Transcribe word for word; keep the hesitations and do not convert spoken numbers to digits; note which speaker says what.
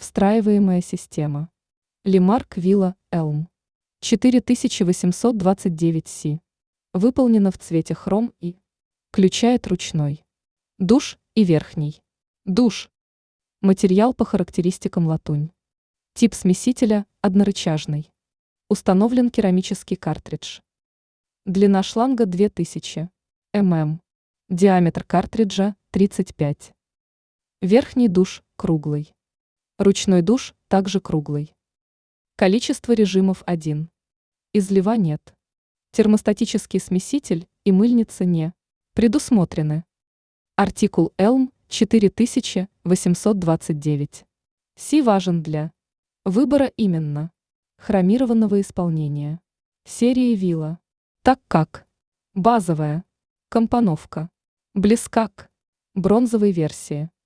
Speaker 1: Встраиваемая система. Лимарк Вилла Элм. четыре тысячи восемьсот двадцать девять си. Выполнена в цвете хром и включает ручной душ и верхний душ. Материал по характеристикам латунь. Тип смесителя однорычажный. Установлен керамический картридж. Длина шланга две тысячи миллиметров. Диаметр картриджа тридцать пять. Верхний душ круглый. Ручной душ также круглый. Количество режимов один. Излива нет. Термостатический смеситель и мыльница не предусмотрены. Артикул Элм четыре тысячи восемьсот двадцать девять си важен для выбора именно хромированного исполнения серии Вилла, так как базовая компоновка близка к бронзовой версии.